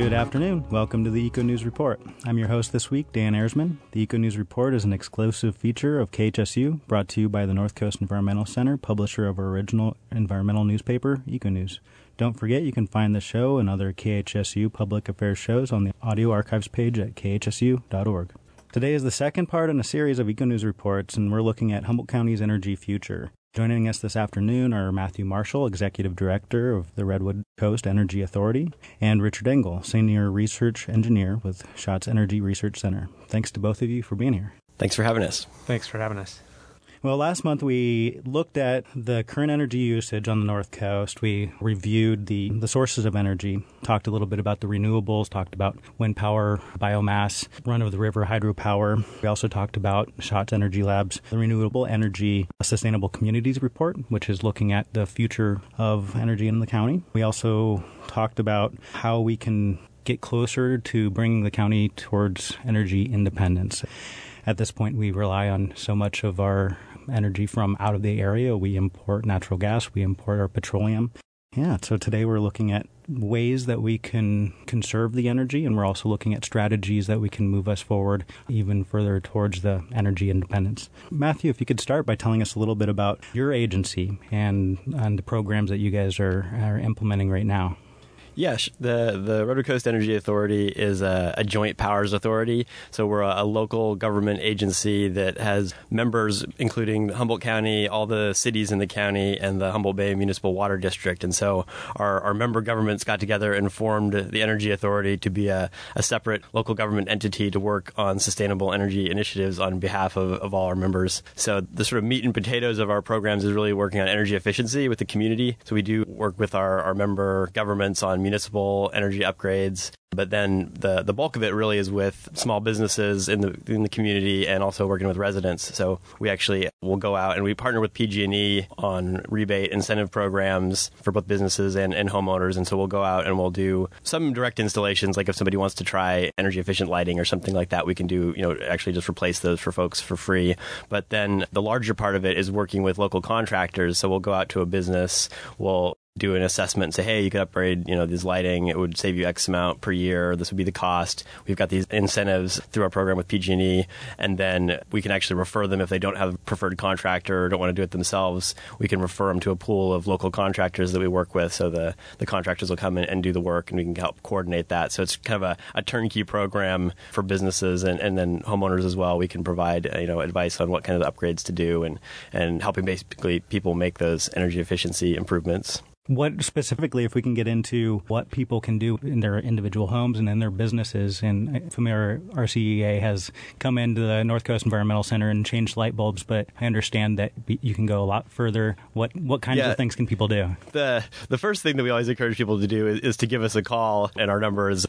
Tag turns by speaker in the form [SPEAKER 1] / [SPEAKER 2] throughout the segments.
[SPEAKER 1] Good afternoon. Welcome to the Eco News Report. I'm your host this week, Dan Erzman. The Eco News Report is an exclusive feature of KHSU, brought to you by the North Coast Environmental Center, publisher of our original environmental newspaper, Eco News. Don't forget you can find the show and other KHSU public affairs shows on the audio archives page at khsu.org. Today is the second part in a series of Eco News reports, and we're looking at Humboldt County's energy future. Joining us this afternoon are Matthew Marshall, Executive Director of the Redwood Coast Energy Authority, and Richard Engel, Senior Research Engineer with Schatz Energy Research Center. Thanks to both of you for being here.
[SPEAKER 2] Thanks for having us.
[SPEAKER 3] Thanks for having us.
[SPEAKER 1] Well, last month we looked at the current energy usage on the North Coast. We reviewed the sources of energy, talked a little bit about the renewables, talked about wind power, biomass, run-of-the-river hydropower. We also talked about Schatz Energy Lab's the Renewable Energy Sustainable Communities Report, which is looking at the future of energy in the county. We also talked about how we can get closer to bringing the county towards energy independence. At this point, we rely on so much of our energy from out of the area. We import natural gas. We import our petroleum. Yeah, so today we're looking at ways that we can conserve the energy, and we're also looking at strategies that we can move us forward even further towards the energy independence. Matthew, if you could start by telling us a little bit about your agency and the programs that you guys are implementing right now.
[SPEAKER 2] Yes, the Redwood Coast Energy Authority is a joint powers authority. So we're a local government agency that has members, including Humboldt County, all the cities in the county, and the Humboldt Bay Municipal Water District. And so our member governments got together and formed the Energy Authority to be a separate local government entity to work on sustainable energy initiatives on behalf of all our members. So the sort of meat and potatoes of our programs is really working on energy efficiency with the community. So we do work with our member governments on municipal energy upgrades. But then the bulk of it really is with small businesses in the community and also working with residents. So we actually will go out and we partner with PG&E on rebate incentive programs for both businesses and homeowners. And so we'll go out and we'll do some direct installations, like if somebody wants to try energy efficient lighting or something like that, we can do, actually just replace those for folks for free. But then the larger part of it is working with local contractors. So we'll go out to a business, we'll do an assessment and say, hey, you could upgrade, this lighting. It would save you X amount per year. This would be the cost. We've got these incentives through our program with PG&E, and then we can actually refer them if they don't have a preferred contractor or don't want to do it themselves. We can refer them to a pool of local contractors that we work with, so the contractors will come in and do the work, and we can help coordinate that. So it's kind of a turnkey program for businesses and then homeowners as well. We can provide advice on what kind of upgrades to do and helping basically people make those energy efficiency improvements.
[SPEAKER 1] What specifically, if we can get into what people can do in their individual homes and in their businesses, and familiar RCEA has come into the North Coast Environmental Center and changed light bulbs, but I understand that you can go a lot further. What kinds of things can people do?
[SPEAKER 2] The first thing that we always encourage people to do is to give us a call, and our number is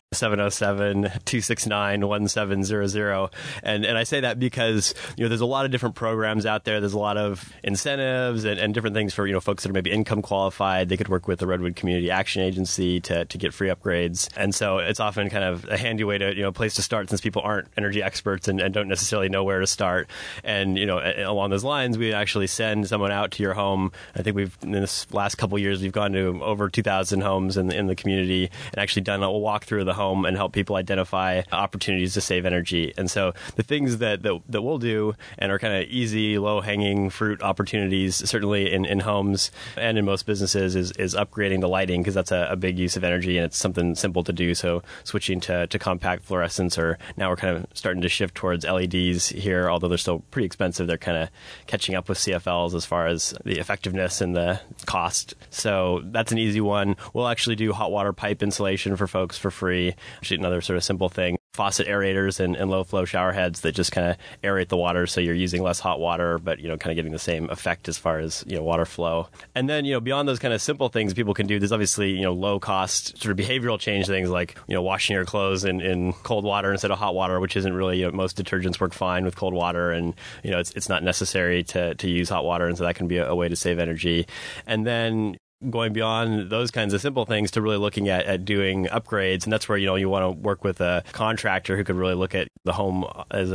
[SPEAKER 2] 707-269-1700. And I say that because, there's a lot of different programs out there. There's a lot of incentives and different things for, folks that are maybe income qualified. They could work with the Redwood Community Action Agency to get free upgrades. And so it's often kind of a handy way to, a place to start since people aren't energy experts and don't necessarily know where to start. And, along those lines, we actually send someone out to your home. I think in this last couple of years, we've gone to over 2,000 homes in the community and actually done a walkthrough of the home and help people identify opportunities to save energy. And so the things that we'll do and are kind of easy, low-hanging fruit opportunities, certainly in homes and in most businesses, is upgrading the lighting, because that's a big use of energy and it's something simple to do. So switching to compact fluorescents, or now we're kind of starting to shift towards LEDs here, although they're still pretty expensive. They're kind of catching up with CFLs as far as the effectiveness and the cost. So that's an easy one. We'll actually do hot water pipe insulation for folks for free. Actually, another sort of simple thing. Faucet aerators and low flow shower heads that just kind of aerate the water, so you're using less hot water, but kind of getting the same effect as far as water flow. And then beyond those kind of simple things people can do, there's obviously low cost sort of behavioral change things like washing your clothes in cold water instead of hot water, which isn't really most detergents work fine with cold water, and it's not necessary to use hot water, and so that can be a way to save energy. And then going beyond those kinds of simple things to really looking at doing upgrades. And that's where, you want to work with a contractor who could really look at the home as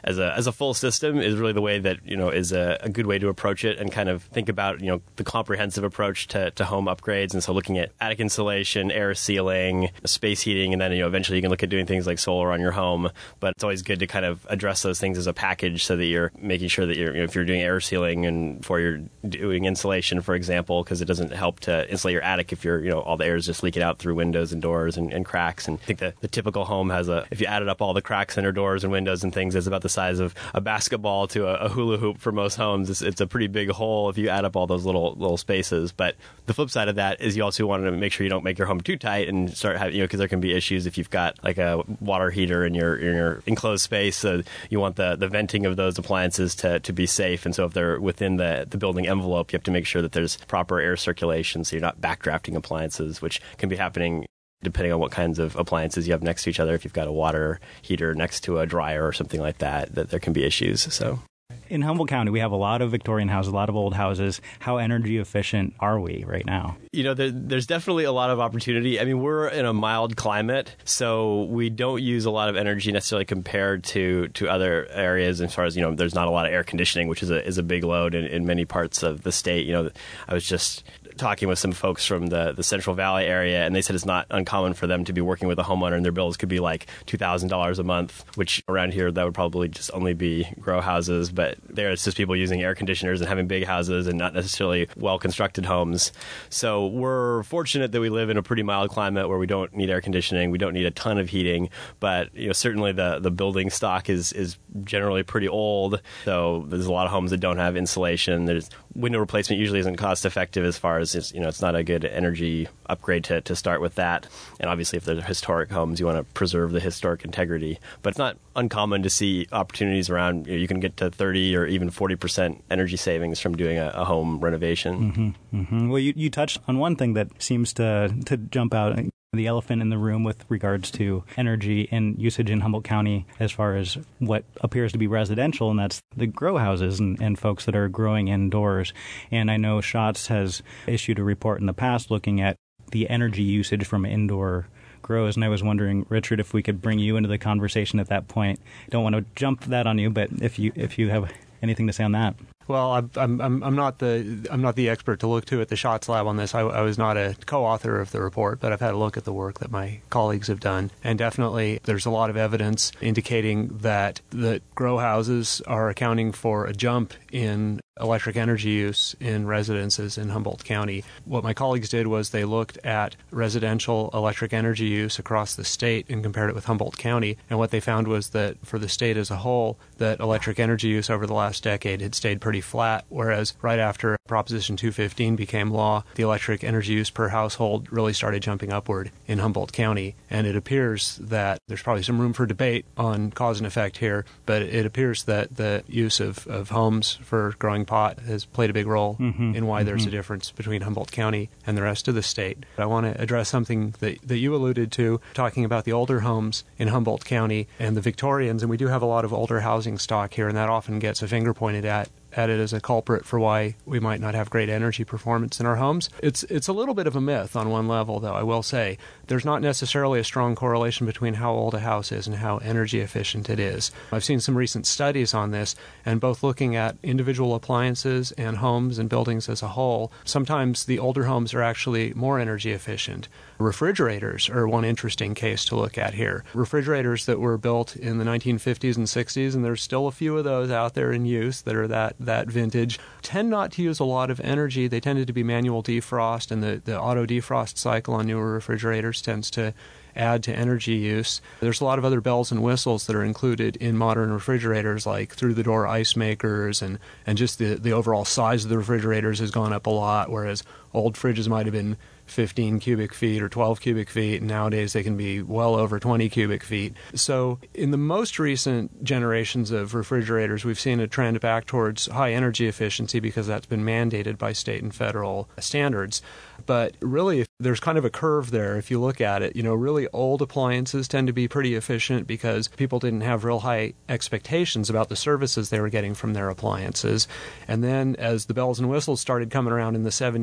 [SPEAKER 2] a full system is really the way that, is a good way to approach it and kind of think about, the comprehensive approach to home upgrades. And so looking at attic insulation, air sealing, space heating, and then, eventually you can look at doing things like solar on your home. But it's always good to kind of address those things as a package so that you're making sure that if you're doing air sealing and before you're doing insulation, for example, because it doesn't help to insulate your attic if you're, all the air is just leaking out through windows and doors and cracks. And I think that the typical home has if you added up all the cracks in your doors and windows and things, it's about the size of a basketball to a hula hoop for most homes. It's a pretty big hole if you add up all those little spaces. But the flip side of that is you also want to make sure you don't make your home too tight and start having, because there can be issues if you've got like a water heater in your enclosed space. So you want the venting of those appliances to be safe. And so if they're within the building envelope, you have to make sure that there's proper air circulation so you're not backdrafting appliances, which can be happening depending on what kinds of appliances you have next to each other. If you've got a water heater next to a dryer or something like that there can be issues. So
[SPEAKER 1] in Humboldt County, we have a lot of Victorian houses, a lot of old houses. How energy efficient are we right now?
[SPEAKER 2] There's definitely a lot of opportunity. I mean, we're in a mild climate, so we don't use a lot of energy necessarily compared to other areas as far as, there's not a lot of air conditioning, which is a big load in many parts of the state. I was just talking with some folks from the Central Valley area, and they said it's not uncommon for them to be working with a homeowner, and their bills could be like $2,000 a month, which around here that would probably just only be grow houses. But there it's just people using air conditioners and having big houses and not necessarily well-constructed homes. So we're fortunate that we live in a pretty mild climate where we don't need air conditioning, we don't need a ton of heating, but certainly the building stock is generally pretty old. So there's a lot of homes that don't have insulation. There's window replacement usually isn't cost effective as far as it's not a good energy upgrade to start with that. And obviously if they're historic homes, you want to preserve the historic integrity. But it's not uncommon to see opportunities around, you can get to 30 or even 40% energy savings from doing a home renovation.
[SPEAKER 1] Mm-hmm, mm-hmm. Well, you touched on one thing that seems to jump out, the elephant in the room with regards to energy and usage in Humboldt County as far as what appears to be residential, and that's the grow houses and folks that are growing indoors. And I know Schatz has issued a report in the past looking at the energy usage from indoor grows, and I was wondering, Richard, if we could bring you into the conversation at that point. Don't want to jump that on you, but if you have anything to say on that.
[SPEAKER 3] Well, I'm not the expert to look to at the Schatz Lab on this. I was not a co-author of the report, but I've had a look at the work that my colleagues have done, and definitely there's a lot of evidence indicating that the grow houses are accounting for a jump in electric energy use in residences in Humboldt County. What my colleagues did was they looked at residential electric energy use across the state and compared it with Humboldt County, and what they found was that for the state as a whole, that electric energy use over the last decade had stayed pretty flat, whereas right after Proposition 215 became law, the electric energy use per household really started jumping upward in Humboldt County. And it appears that there's probably some room for debate on cause and effect here, but it appears that the use of homes for growing pot has played a big role in why there's a difference between Humboldt County and the rest of the state. But I want to address something that you alluded to, talking about the older homes in Humboldt County and the Victorians, and we do have a lot of older housing stock here, and that often gets a finger pointed at it as a culprit for why we might not have great energy performance in our homes. It's a little bit of a myth on one level, though, I will say. There's not necessarily a strong correlation between how old a house is and how energy efficient it is. I've seen some recent studies on this, and both looking at individual appliances and homes and buildings as a whole, sometimes the older homes are actually more energy efficient. Refrigerators are one interesting case to look at here. Refrigerators that were built in the 1950s and 60s, and there's still a few of those out there in use that are that vintage, tend not to use a lot of energy. They tended to be manual defrost, and the auto defrost cycle on newer refrigerators tends to add to energy use. There's a lot of other bells and whistles that are included in modern refrigerators, like through-the-door ice makers, and just the overall size of the refrigerators has gone up a lot, whereas old fridges might have been 15 cubic feet or 12 cubic feet, and nowadays they can be well over 20 cubic feet. So in the most recent generations of refrigerators, we've seen a trend back towards high energy efficiency because that's been mandated by state and federal standards. But really, there's kind of a curve there if you look at it. Really old appliances tend to be pretty efficient because people didn't have real high expectations about the services they were getting from their appliances. And then as the bells and whistles started coming around in the 70s and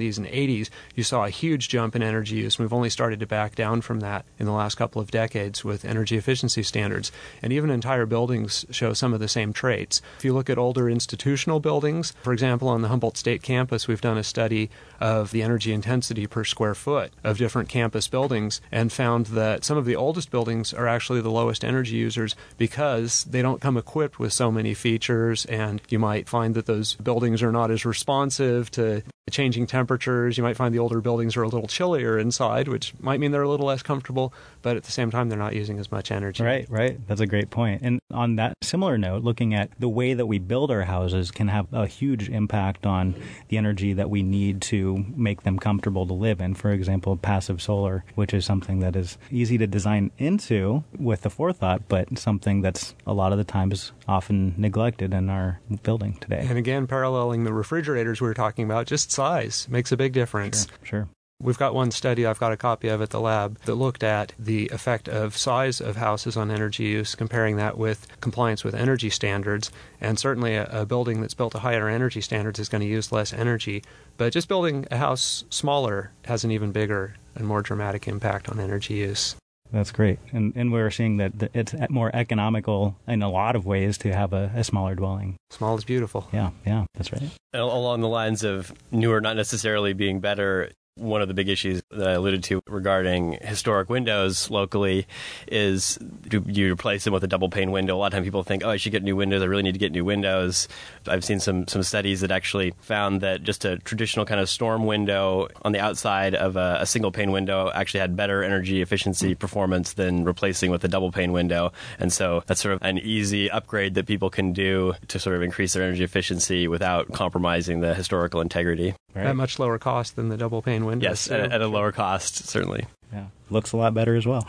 [SPEAKER 3] 1980s, you saw a huge jump in energy use. We've only started to back down from that in the last couple of decades with energy efficiency standards. And even entire buildings show some of the same traits. If you look at older institutional buildings, for example, on the Humboldt State campus, we've done a study of the energy intensity per square foot of different campus buildings and found that some of the oldest buildings are actually the lowest energy users because they don't come equipped with so many features, and you might find that those buildings are not as responsive to changing temperatures. You might find the older buildings are a little chillier inside, which might mean they're a little less comfortable, but at the same time, they're not using as much energy.
[SPEAKER 1] Right. That's a great point. And on that similar note, looking at the way that we build our houses can have a huge impact on the energy that we need to make them comfortable to live in. For example, passive solar, which is something that is easy to design into with the forethought, but something that's a lot of the times often neglected in our building today.
[SPEAKER 3] And again, paralleling the refrigerators we were talking about, just size makes a big difference.
[SPEAKER 1] Sure.
[SPEAKER 3] We've got one study, I've got a copy of at the lab, that looked at the effect of size of houses on energy use, comparing that with compliance with energy standards. And certainly a building that's built to higher energy standards is going to use less energy. But just building a house smaller has an even bigger and more dramatic impact on energy use.
[SPEAKER 1] That's great. And we're seeing that it's more economical in a lot of ways to have a smaller dwelling.
[SPEAKER 3] Small is beautiful.
[SPEAKER 1] Yeah, that's right.
[SPEAKER 2] Along the lines of newer not necessarily being better, one of the big issues that I alluded to regarding historic windows locally is, do you replace them with a double pane window? A lot of times people think, I should get new windows. I really need to get new windows. I've seen some studies that actually found that just a traditional kind of storm window on the outside of a single pane window actually had better energy efficiency performance than replacing with a double pane window. And so that's sort of an easy upgrade that people can do to sort of increase their energy efficiency without compromising the historical integrity.
[SPEAKER 1] Right.
[SPEAKER 3] At much lower cost than the double pane windows.
[SPEAKER 2] Yes, at a lower cost, certainly.
[SPEAKER 1] Yeah, looks a lot better as well.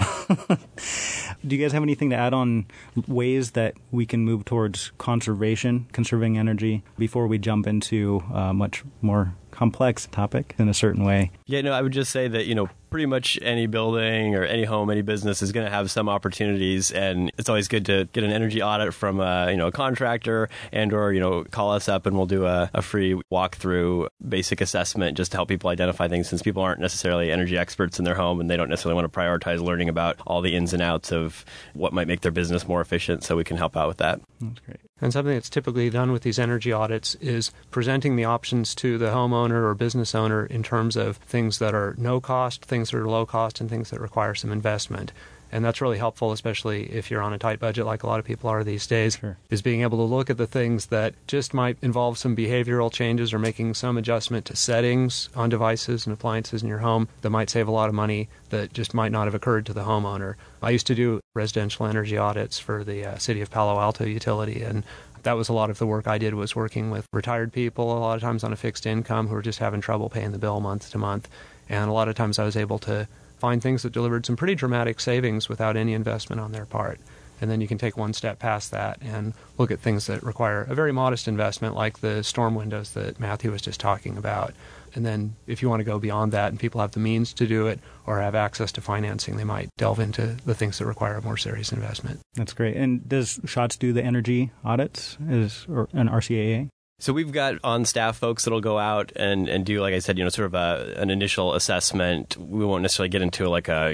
[SPEAKER 1] Do you guys have anything to add on ways that we can move towards conserving energy before we jump into a much more complex topic in a certain way?
[SPEAKER 2] Yeah, no, I would just say that, pretty much any building or any home, any business is going to have some opportunities, and it's always good to get an energy audit from a contractor or call us up and we'll do a free walkthrough basic assessment just to help people identify things, since people aren't necessarily energy experts in their home and they don't necessarily want to prioritize learning about all the ins and outs of what might make their business more efficient, so we can help out with that.
[SPEAKER 1] That's great.
[SPEAKER 3] And something that's typically done with these energy audits is presenting the options to the homeowner or business owner in terms of things that are no cost, things that are low cost, and things that require some investment. And that's really helpful, especially if you're on a tight budget like a lot of people are these days,
[SPEAKER 1] Sure.
[SPEAKER 3] is being able to look at the things that just might involve some behavioral changes or making some adjustment to settings on devices and appliances in your home that might save a lot of money that just might not have occurred to the homeowner. I used to do residential energy audits for the City of Palo Alto utility, and that was a lot of the work I did, was working with retired people, a lot of times on a fixed income, who were just having trouble paying the bill month to month. And a lot of times I was able to find things that delivered some pretty dramatic savings without any investment on their part. And then you can take one step past that and look at things that require a very modest investment, like the storm windows that Matthew was just talking about. And then if you want to go beyond that and people have the means to do it or have access to financing, they might delve into the things that require a more serious investment.
[SPEAKER 1] That's great. And does SHOTS do the energy audits or an RCAA?
[SPEAKER 2] So we've got on-staff folks that'll go out and do, like I said, sort of an initial assessment. We won't necessarily get into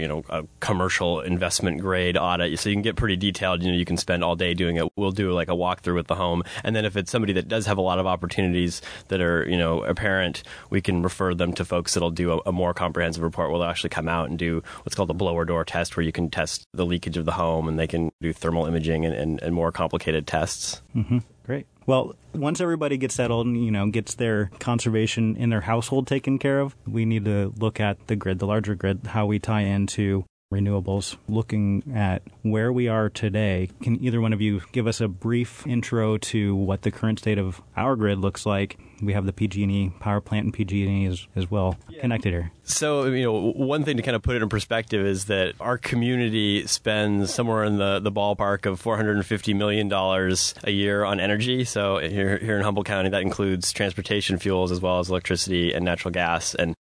[SPEAKER 2] a commercial investment grade audit. So you can get pretty detailed. You can spend all day doing it. We'll do like a walkthrough with the home. And then if it's somebody that does have a lot of opportunities that are, apparent, we can refer them to folks that'll do a more comprehensive report where they'll actually come out and do what's called a blower door test, where you can test the leakage of the home, and they can do thermal imaging and more complicated tests.
[SPEAKER 1] Mm-hmm. Great. Well, once everybody gets settled and, gets their conservation in their household taken care of, we need to look at the grid, the larger grid, how we tie into renewables. Looking at where we are today, can either one of you give us a brief intro to what the current state of our grid looks like? We have the PG&E power plant and PG&E as well connected here.
[SPEAKER 2] So, one thing to kind of put it in perspective is that our community spends somewhere in the ballpark of $450 million a year on energy. So here in Humboldt County, that includes transportation fuels as well as electricity and natural gas. And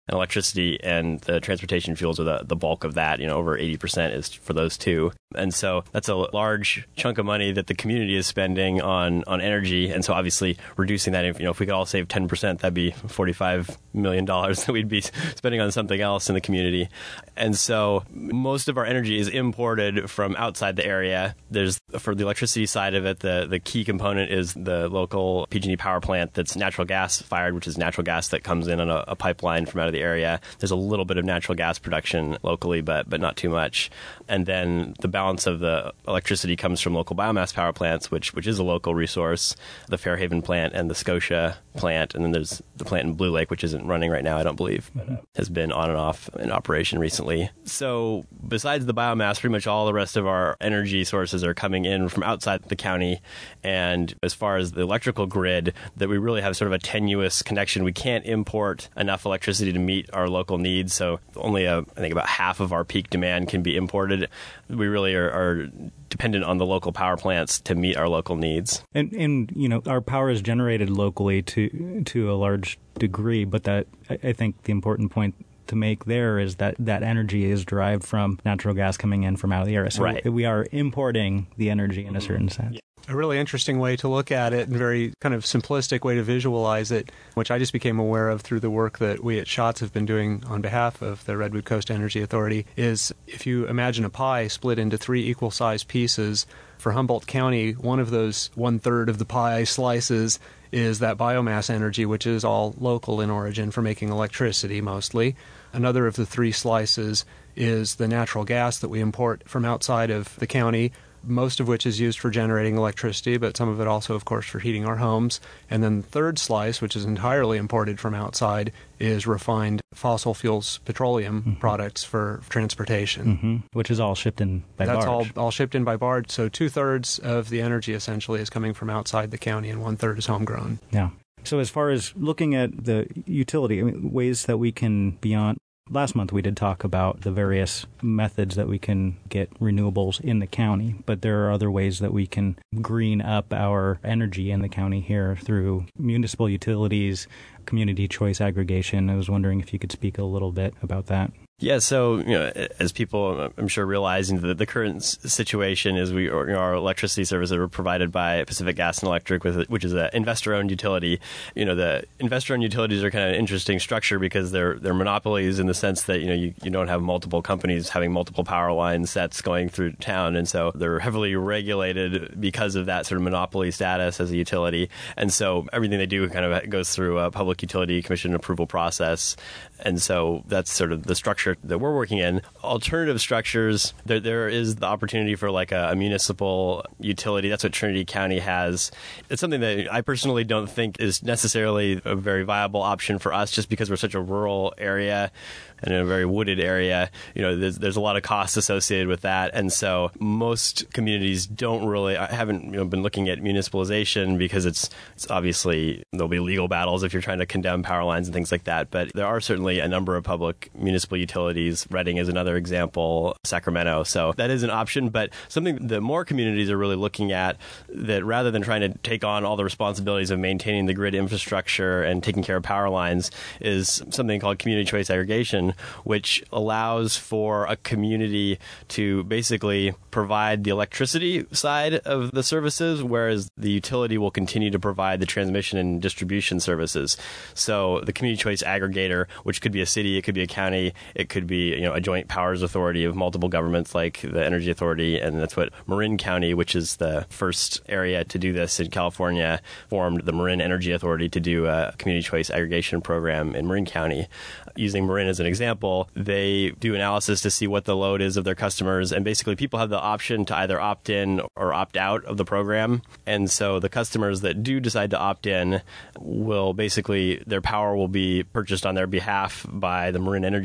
[SPEAKER 2] and electricity, and the transportation fuels are the bulk of that. Over 80% is for those two. And so that's a large chunk of money that the community is spending on energy. And so obviously reducing that, if we could all save 10%, that'd be $45 million that we'd be spending on something else in the community. And so most of our energy is imported from outside the area. For the electricity side of it, the key component is the local PG&E power plant that's natural gas fired, which is natural gas that comes in on a pipeline from out of the area. There's a little bit of natural gas production locally, but not too much. And then the balance of the electricity comes from local biomass power plants, which is a local resource, the Fairhaven plant and the Scotia plant. And then there's the plant in Blue Lake, which isn't running right now, I don't believe, but has been on and off in operation recently. So besides the biomass, pretty much all the rest of our energy sources are coming in from outside the county. And as far as the electrical grid, that we really have sort of a tenuous connection. We can't import enough electricity to meet our local needs. So only I think about half of our peak demand can be imported. We really are dependent on the local power plants to meet our local needs.
[SPEAKER 1] And our power is generated locally to a large degree, but that I think the important point to make there is that energy is derived from natural gas coming in from out of the area. So
[SPEAKER 2] right.
[SPEAKER 1] We are importing the energy in a certain sense.
[SPEAKER 2] Yeah.
[SPEAKER 3] A really interesting way to look at it and very kind of simplistic way to visualize it, which I just became aware of through the work that we at SHOTS have been doing on behalf of the Redwood Coast Energy Authority, is if you imagine a pie split into 3 equal-sized pieces, for Humboldt County, one of those 1/3 of the pie slices is that biomass energy, which is all local in origin for making electricity mostly. Another of the 3 slices is the natural gas that we import from outside of the county, most of which is used for generating electricity, but some of it also, of course, for heating our homes. And then the third slice, which is entirely imported from outside, is refined fossil fuels, petroleum products for transportation.
[SPEAKER 1] Which is all shipped in by barge.
[SPEAKER 3] That's all shipped in by barge. So 2/3 of the energy essentially is coming from outside the county and 1/3 is homegrown.
[SPEAKER 1] Yeah. So as far as looking at the utility, ways that we can beyond. Last month we did talk about the various methods that we can get renewables in the county, but there are other ways that we can green up our energy in the county here through municipal utilities, community choice aggregation. I was wondering if you could speak a little bit about that.
[SPEAKER 2] Yeah, so as people, I'm sure, realizing that the current situation is our electricity services are provided by Pacific Gas and Electric, which is an investor-owned utility. The investor-owned utilities are kind of an interesting structure because they're monopolies in the sense that you don't have multiple companies having multiple power line sets going through town, and so they're heavily regulated because of that sort of monopoly status as a utility. And so everything they do kind of goes through a Public Utility Commission approval process. And so that's sort of the structure that we're working in. Alternative structures, there is the opportunity for like a municipal utility. That's what Trinity County has. It's something that I personally don't think is necessarily a very viable option for us just because we're such a rural area and in a very wooded area. There's a lot of costs associated with that. And so most communities haven't been looking at municipalization because it's obviously there'll be legal battles if you're trying to condemn power lines and things like that. But there are certainly a number of public municipal utilities. Reading is another example, Sacramento. So that is an option, but something that more communities are really looking at, that rather than trying to take on all the responsibilities of maintaining the grid infrastructure and taking care of power lines, is something called community choice aggregation, which allows for a community to basically provide the electricity side of the services, whereas the utility will continue to provide the transmission and distribution services. So the community choice aggregator, which could be a city, it could be a county, it could be a joint powers authority of multiple governments like the Energy Authority, and that's what Marin County, which is the first area to do this in California, formed the Marin Energy Authority to do a community choice aggregation program in Marin County. Using Marin as an example, they do analysis to see what the load is of their customers, and basically people have the option to either opt in or opt out of the program. And so the customers that do decide to opt in will basically, their power will be purchased on their behalf by the Marin Energy Authority,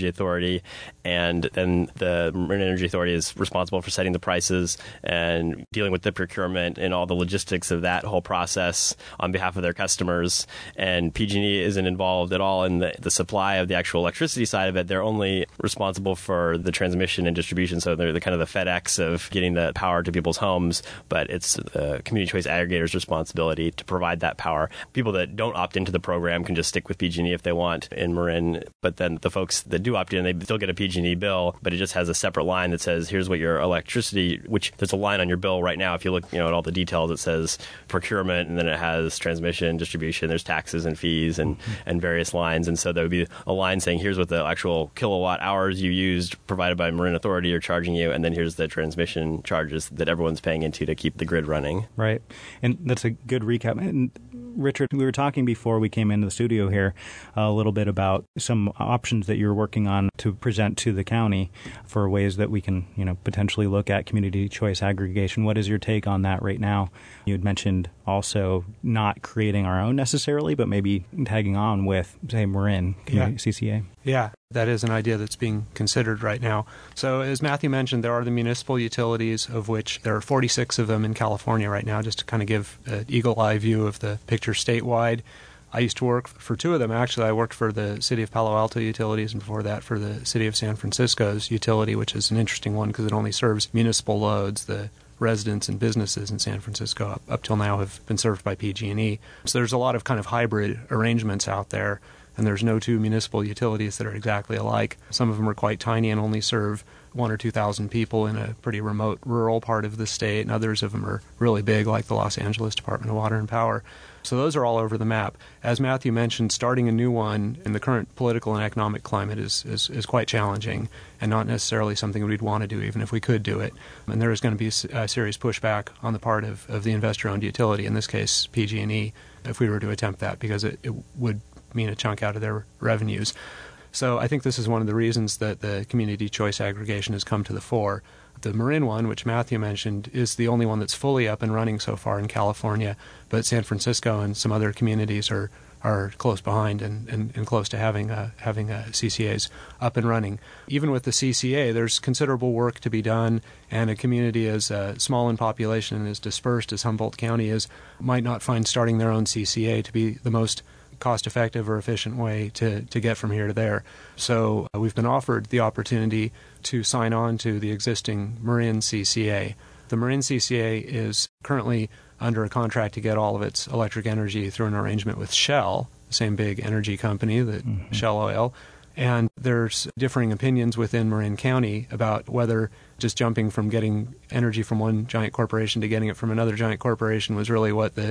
[SPEAKER 2] Authority, and then the Marin Energy Authority is responsible for setting the prices and dealing with the procurement and all the logistics of that whole process on behalf of their customers. And PG&E isn't involved at all in the supply of the actual electricity side of it. They're only responsible for the transmission and distribution, so they're the kind of the FedEx of getting the power to people's homes, but it's the Community Choice Aggregator's responsibility to provide that power. People that don't opt into the program can just stick with PG&E if they want in Marin, but then the folks that do opt in, they still get a PG&E bill, but it just has a separate line that says, here's what your electricity, which there's a line on your bill right now. If you look at all the details, it says procurement, and then it has transmission, distribution, there's taxes and fees and various lines. And so there would be a line saying, here's what the actual kilowatt hours you used provided by Marin Authority are charging you, and then here's the transmission charges that everyone's paying into to keep the grid running. Right.
[SPEAKER 1] And that's a good recap. And Richard, we were talking before we came into the studio here a little bit about some options that you're working on to present to the county for ways that we can, potentially look at community choice aggregation. What is your take on that right now? You had mentioned also not creating our own necessarily, but maybe tagging on with, say, Marin CCA.
[SPEAKER 3] Yeah, that is an idea that's being considered right now. So as Matthew mentioned, there are the municipal utilities, of which there are 46 of them in California right now, just to kind of give an eagle-eye view of the picture statewide. I used to work for two of them, actually. I worked for the City of Palo Alto Utilities, and before that for the City of San Francisco's utility, which is an interesting one because it only serves municipal loads. The residents and businesses in San Francisco up till now have been served by PG&E. So there's a lot of kind of hybrid arrangements out there, and there's no two municipal utilities that are exactly alike. Some of them are quite tiny and only serve 1,000 or 2,000 people in a pretty remote rural part of the state, and others of them are really big, like the Los Angeles Department of Water and Power. So those are all over the map. As Matthew mentioned, starting a new one in the current political and economic climate is quite challenging and not necessarily something we'd want to do even if we could do it. And there is going to be a serious pushback on the part of the investor-owned utility, in this case PG&E, if we were to attempt that, because it would mean a chunk out of their revenues. So I think this is one of the reasons that the community choice aggregation has come to the fore. The Marin one, which Matthew mentioned, is the only one that's fully up and running so far in California, but San Francisco and some other communities are close behind and close to having CCAs up and running. Even with the CCA, there's considerable work to be done, and a community as small in population and as dispersed as Humboldt County is might not find starting their own CCA to be the most cost-effective or efficient way to get from here to there. So we've been offered the opportunity to sign on to the existing Marin CCA. The Marin CCA is currently under a contract to get all of its electric energy through an arrangement with Shell, the same big energy company that Shell Oil. And there's differing opinions within Marin County about whether just jumping from getting energy from one giant corporation to getting it from another giant corporation was really what the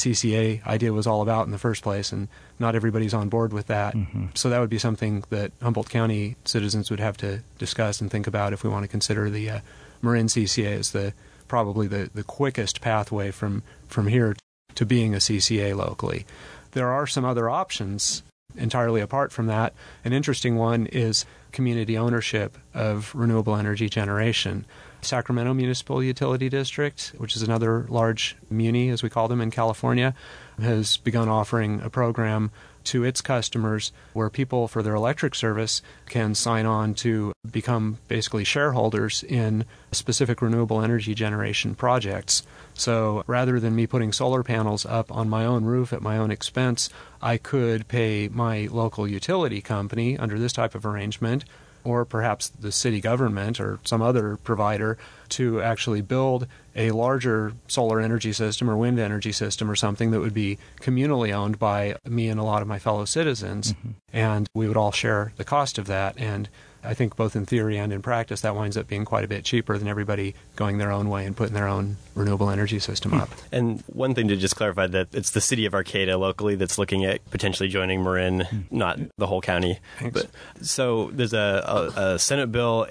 [SPEAKER 3] CCA idea was all about in the first place, and not everybody's on board with that. So that would be something that Humboldt County citizens would have to discuss and think about if we want to consider the Marin CCA as probably the quickest pathway from here to being a CCA locally. There are some other options entirely apart from that. An interesting one is community ownership of renewable energy generation. Sacramento Municipal Utility District, which is another large muni, as we call them in California, has begun offering a program to its customers where people for their electric service can sign on to become basically shareholders in specific renewable energy generation projects. So rather than me putting solar panels up on my own roof at my own expense, I could pay my local utility company under this type of arrangement, or perhaps the city government or some other provider, to actually build a larger solar energy system or wind energy system or something that would be communally owned by me and a lot of my fellow citizens. And we would all share the cost of that. And I think both in theory and in practice, that winds up being quite a bit cheaper than everybody going their own way and putting their own renewable energy system up.
[SPEAKER 2] And one thing to just clarify, that it's the city of Arcata locally that's looking at potentially joining Marin, not the whole county.
[SPEAKER 3] Thanks.
[SPEAKER 2] So there's a Senate Bill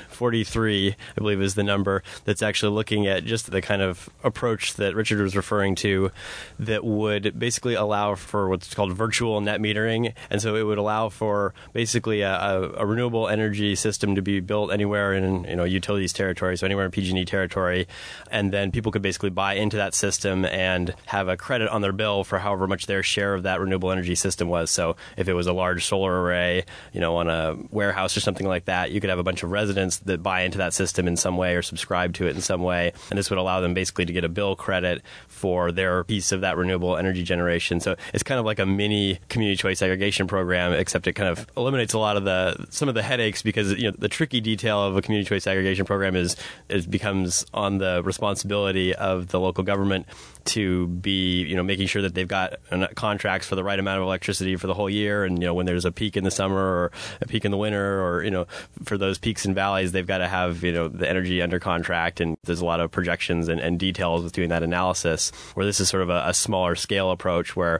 [SPEAKER 2] 843, I believe is the number, that's actually looking at just the kind of approach that Richard was referring to, that would basically allow for what's called virtual net metering. And so it would allow for basically a renewable energy energy system to be built anywhere in utilities territory, so anywhere in PG&E territory, and then people could basically buy into that system and have a credit on their bill for however much their share of that renewable energy system was. So if it was a large solar array, on a warehouse or something like that, you could have a bunch of residents that buy into that system in some way or subscribe to it in some way, and this would allow them basically to get a bill credit for their piece of that renewable energy generation. So it's kind of like a mini community choice aggregation program, except it kind of eliminates a lot of some of the headaches, because the tricky detail of a community choice aggregation program is it becomes on the responsibility of the local government to be making sure that they've got contracts for the right amount of electricity for the whole year, and when there's a peak in the summer or a peak in the winter, or for those peaks and valleys, they've got to have the energy under contract, and there's a lot of projections and details with doing that analysis, where this is sort of a smaller scale approach where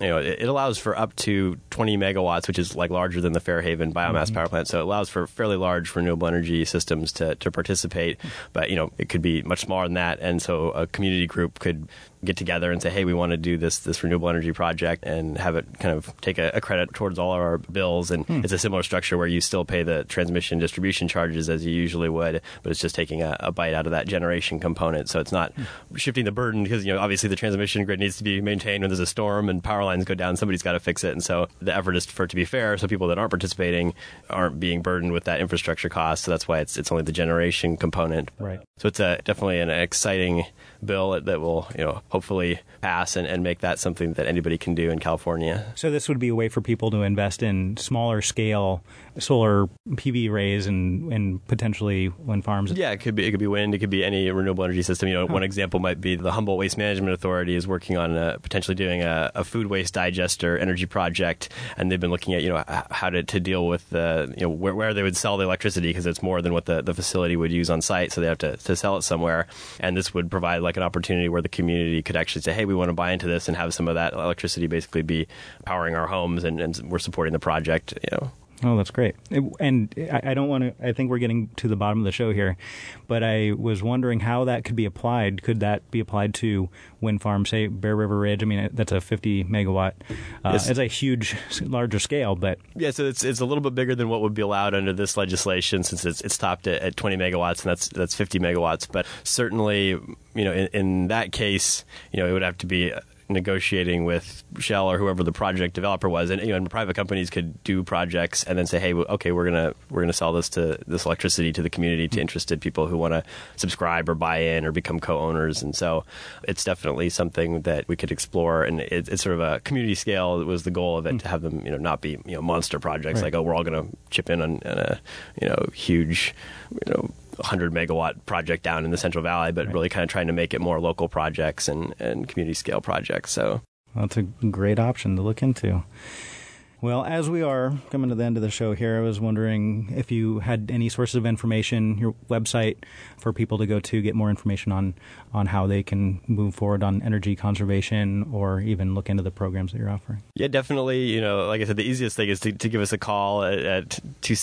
[SPEAKER 2] it allows for up to 20 megawatts, which is like larger than the Fairhaven biomass power plant. So it allows for fairly large renewable energy systems to participate. But, it could be much smaller than that. And so a community group could get together and say, hey, we want to do this renewable energy project, and have it kind of take a credit towards all of our bills. And it's a similar structure where you still pay the transmission distribution charges as you usually would, but it's just taking a bite out of that generation component. So it's not shifting the burden, because, obviously the transmission grid needs to be maintained when there's a storm and power lines go down, somebody's got to fix it. And so the effort is for it to be fair, so people that aren't participating aren't being burdened with that infrastructure cost. So that's why it's only the generation component.
[SPEAKER 1] Right.
[SPEAKER 2] So it's definitely an exciting bill that will, hopefully pass and make that something that anybody can do in California.
[SPEAKER 1] So this would be a way for people to invest in smaller scale solar PV arrays and potentially wind farms.
[SPEAKER 2] Yeah, it could be wind. It could be any renewable energy system. One example might be the Humboldt Waste Management Authority is working on potentially doing a food waste digester energy project, and they've been looking at how to deal with where they would sell the electricity, because it's more than what the facility would use on site, so they have to sell it somewhere. And this would provide like an opportunity where the community could actually say, hey, we want to buy into this and have some of that electricity basically be powering our homes, and we're supporting the project.
[SPEAKER 1] Oh, that's great. And I don't want to, I think we're getting to the bottom of the show here, but I was wondering how that could be applied. Could that be applied to wind farms, say Bear River Ridge? I mean, that's a 50 megawatt. It's a huge, larger scale, but... Yeah,
[SPEAKER 2] so it's a little bit bigger than what would be allowed under this legislation, since it's topped at 20 megawatts, and that's 50 megawatts. But certainly, in that case, it would have to be negotiating with Shell or whoever the project developer was, and private companies could do projects and then say, hey, okay, we're gonna sell this electricity to the community, to interested people who want to subscribe or buy in or become co-owners. And so it's definitely something that we could explore, and it's sort of a community scale. It was the goal of it, to have them not be monster projects, right, like, oh, we're all going to chip in on a huge 100 megawatt project down in the Central Valley, but really kind of trying to make it more local projects and community scale projects. So
[SPEAKER 1] that's a great option to look into. Well, as we are coming to the end of the show here, I was wondering if you had any sources of information, your website, for people to go to get more information on how they can move forward on energy conservation, or even look into the programs that you're offering.
[SPEAKER 2] Yeah, definitely. Like I said, the easiest thing is to give us a call at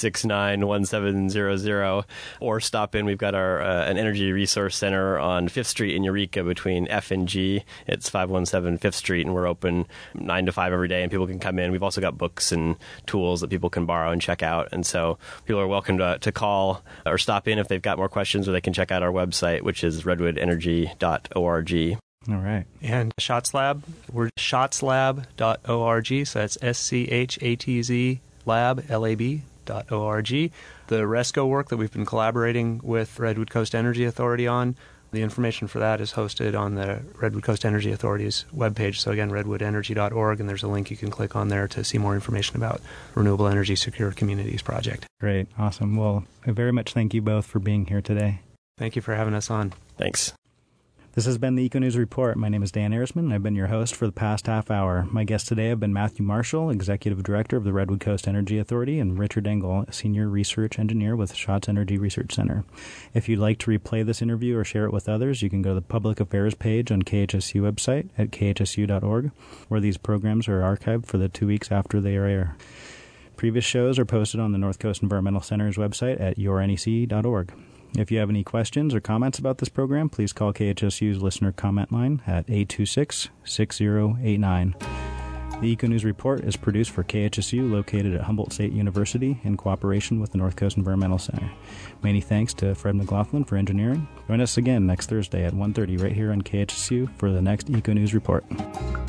[SPEAKER 2] 269-1700, or stop in. We've got our an energy resource center on 5th Street in Eureka between F and G. It's 517 5th Street, and we're open 9 to 5 every day, and people can come in. We've also got books and tools that people can borrow and check out. And so people are welcome to call or stop in if they've got more questions, or they can check out our website, which is redwoodenergy.org.
[SPEAKER 1] All right.
[SPEAKER 3] And Shots Lab, we're shotslab.org, so that's SCHATZ lab, LAB.org. The RESCO work that we've been collaborating with Redwood Coast Energy Authority on, the information for that is hosted on the Redwood Coast Energy Authority's webpage. So again, redwoodenergy.org, and there's a link you can click on there to see more information about Renewable Energy Secure Communities Project.
[SPEAKER 1] Great. Awesome. Well, I very much thank you both for being here today.
[SPEAKER 3] Thank you for having us on.
[SPEAKER 2] Thanks.
[SPEAKER 1] This has been the Eco News Report. My name is Dan Arisman, and I've been your host for the past half hour. My guests today have been Matthew Marshall, Executive Director of the Redwood Coast Energy Authority, and Richard Engel, Senior Research Engineer with Shots Energy Research Center. If you'd like to replay this interview or share it with others, you can go to the Public Affairs page on KHSU website at khsu.org, where these programs are archived for the 2 weeks after they air. Previous shows are posted on the North Coast Environmental Center's website at yournec.org. If you have any questions or comments about this program, please call KHSU's listener comment line at 826-6089. The Eco News Report is produced for KHSU, located at Humboldt State University, in cooperation with the North Coast Environmental Center. Many thanks to Fred McLaughlin for engineering. Join us again next Thursday at 1:30 right here on KHSU for the next Eco News Report.